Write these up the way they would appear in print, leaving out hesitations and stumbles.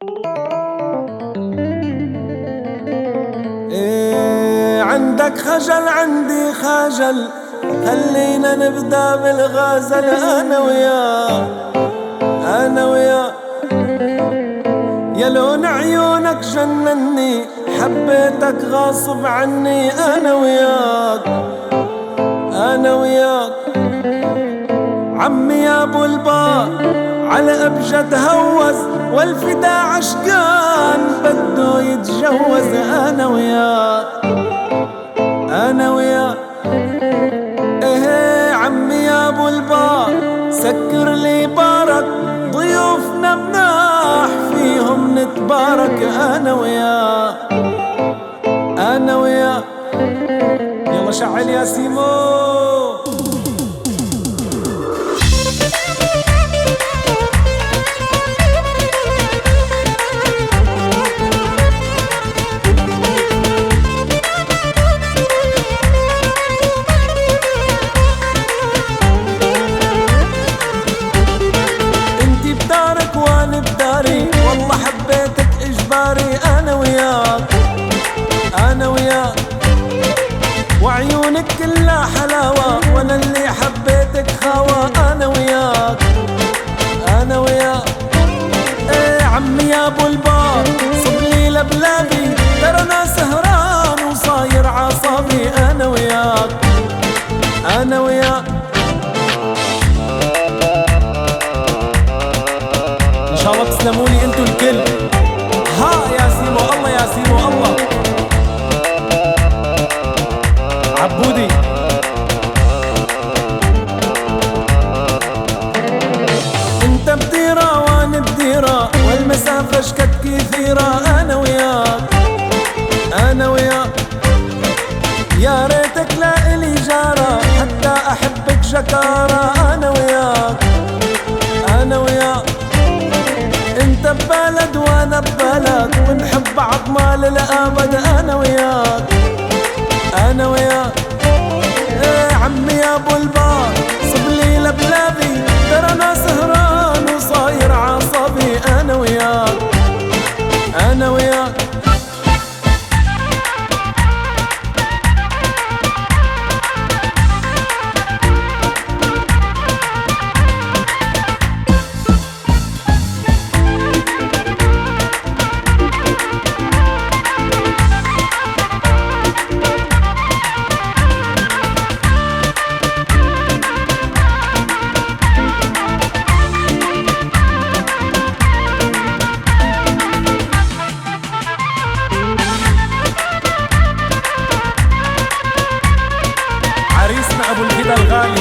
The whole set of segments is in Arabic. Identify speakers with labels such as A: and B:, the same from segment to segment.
A: إيه عندك خجل عندي خجل، خلينا نبدأ بالغزل. أنا وياك أنا وياك، يا لون عيونك جنني، حبيتك غاصب عني. أنا وياك أنا وياك، عمي يا ابو البار على ابجد هوز، والفدا عشقان بده يتجوز. انا وياك انا وياك، ايه عمي يا ابو البار سكر لي بارك، ضيوفنا مناح فيهم نتبارك. انا وياك انا وياك، يلا شعل يا سيمو. والله حبيتك إجباري. أنا وياك أنا وياك، وعيونك كلها حلاوة، وأنا اللي حبيتك خاوة. أنا وياك أنا وياك، إيه عمي يا أبو البار صبلي لبلابي، ترى أنا سهران وصاير عصابي. أنا وياك أنا وياك، إن شاء الله تسلموني انتو الكل. ها يا سيمو الله يا سيمو الله، عبودي انت بديرة وانا بديرة، والمسافة شكت كثيرة. انا وياك انا وياك، يا ريتك لا الي جارة، حتى احبك جكارة. انا وياك انا وياك، انت ببلد وانا ببلد، ونحب بعض ما للابد. انا وياك انا وياك، ايه عمي يا ابو البار صبلي لبلابي، ترى انا سهران وصاير عصبي. انا وياك انا وياك، عريسنا ابو الهدى الغالي.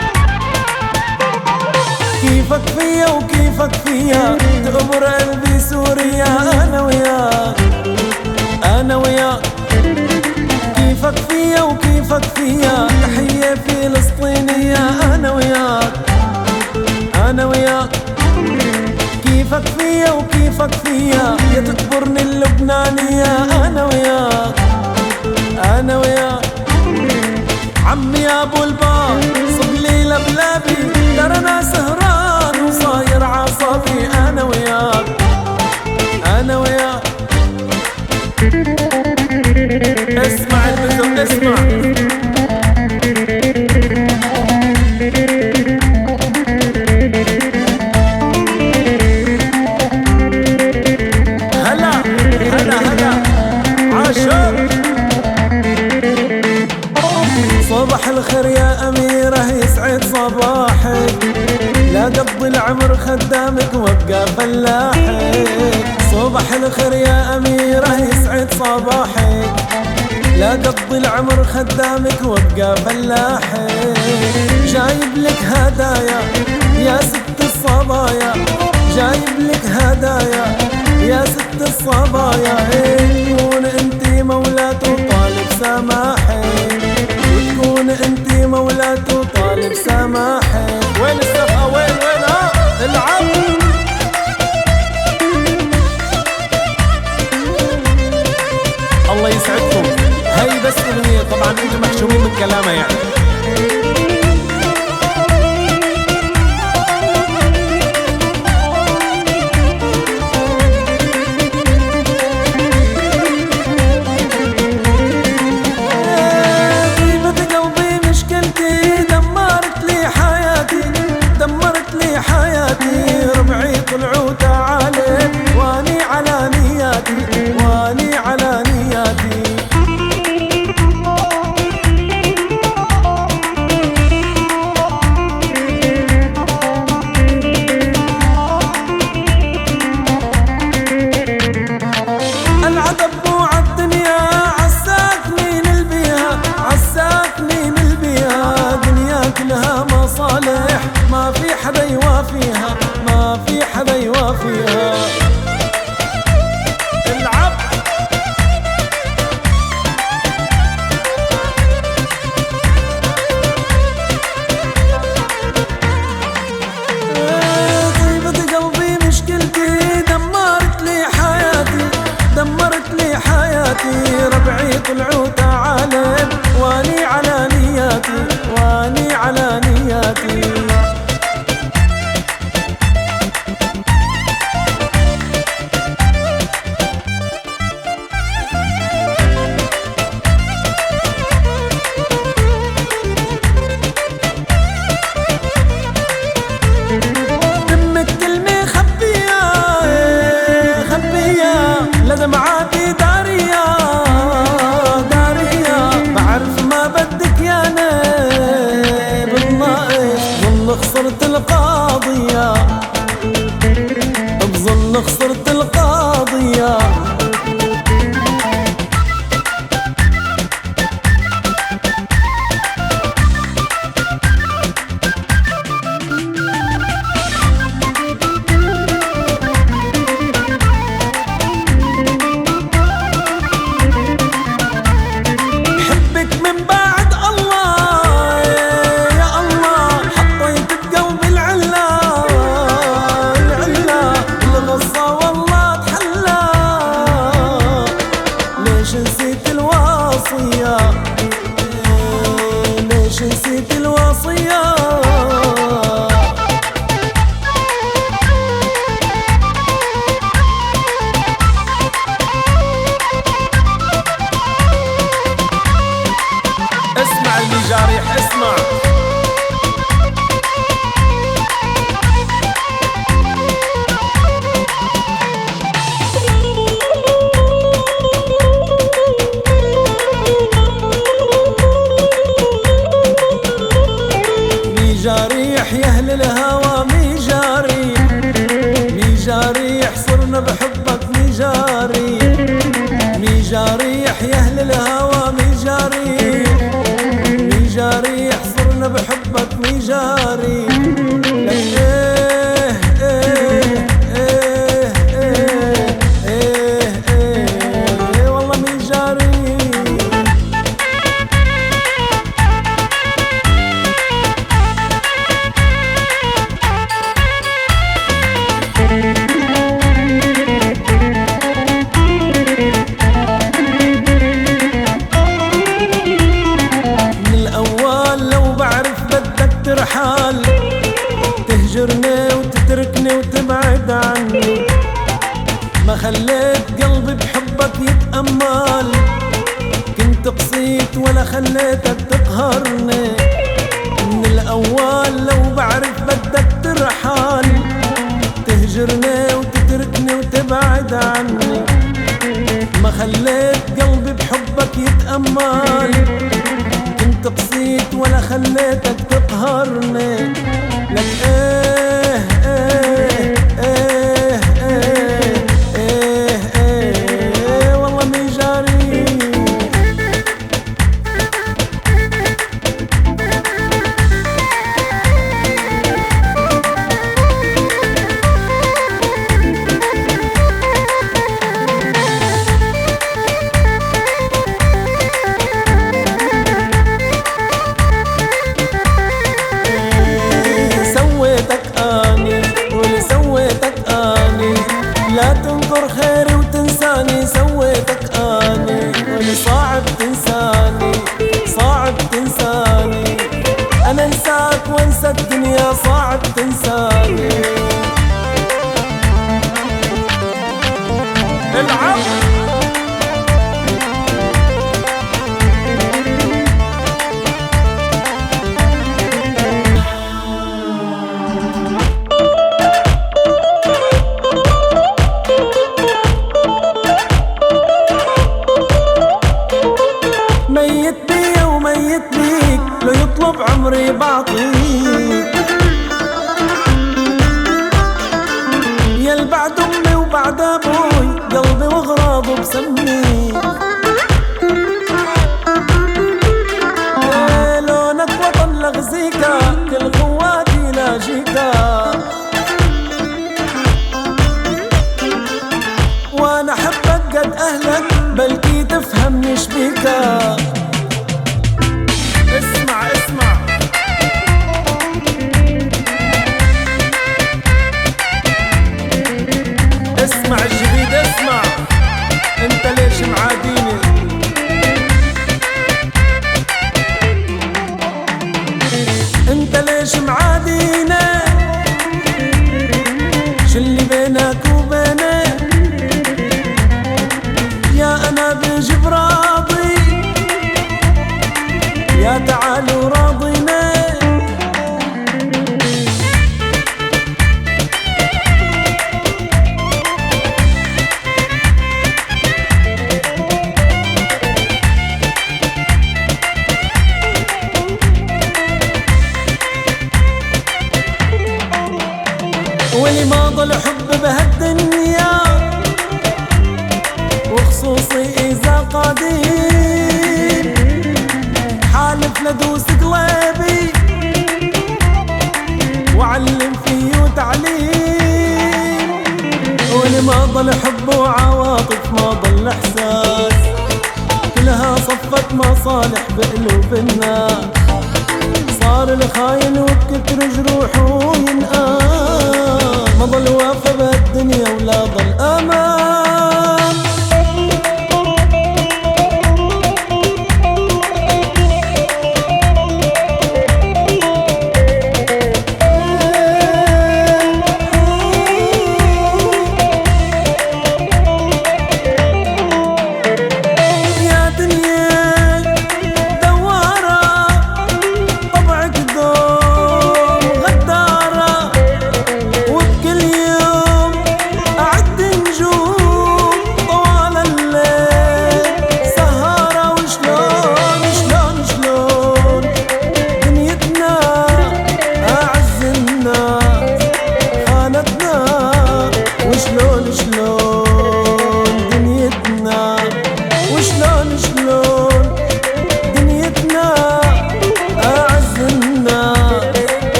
A: كيفك فيا وكيفك فيا، تقبر قلبي سوريا. انا وياك انا وياك، كيفك فيا وكيفك فيا، تحية فلسطينية. انا وياك انا وياك، كيفك فيا وكيفك فيا، يا تكبرني اللبنانية. انا وياك انا وياك، عمي يا ابو البار صبلي لبلابي، ترى انا سهران وصاير عصبي. انا وياك انا وياك، اسمع البزق اسمع. هلا هلا هلا عاشق، صباح الخير يا أميرة يسعد صباحك، لا قضي العمر خدامك وابقى فلاحك. صباح الخير يا أميرة يسعد صباحك، لا قضي العمر خدامك وابقى فلاحك. جايب لك هدايا يا ست الصبايا، جايب لك هدايا يا ست الصبايا. تكون انتي مولاة وطالب سماحك، وتكون انتي مولاة وطالب سماحك. وين السفقة وين ها العب. الله يسعدكم، هاي بس اغنية طبعا انتم محشومين من كلامها يعني. خليت قلبي بحبك يتأمل، كنت قسيت ولا خليتك تقهرني. من الأول لو بعرف بدك ترحل، تهجرني وتتركني وتبعد عني. ما خليت قلبي بحبك يتأمل، كنت قسيت ولا خليتك تقهرني. لك ايه ايه ايه ايه ايه ايه والله مي جاري. لا تنظر خيري وتنساني، سويتك اني واللي صعب تنساني، صعب تنساني. انا انساك وانسى الدنيا، صعب تنساني. العب ميت بيا وميت بيك، لو يطلب عمري بعطيك. يا بعد امي وبعد ابوي، قلبي واغراضه بسميك. لونك وطن لغزيكا، كل خواتي لاجيكا. وانا احبك قد اهلك، بلكي تفهمني شبيكا. اسمع اسمع اسمع الجديد، اسمع. انت ليش معاديني؟ انت ليش معاديني؟ شو اللي بينك وبيني؟ يا انا بجيب راضي، يا تعالوا راضينا. ولي ما ضل حب بهالدنيا، وخصوصي إذا قديم. حالف لدوس قلبي وعلم فيه تعليم. ولي ما ضل حب وعواطف، ما ضل إحساس، كلها صفت مصالح بقلوب الناس. صار الخاين وبكتر جروحه ينقاس، ما ضل وافى بهالدنيا ولا ضل أمان.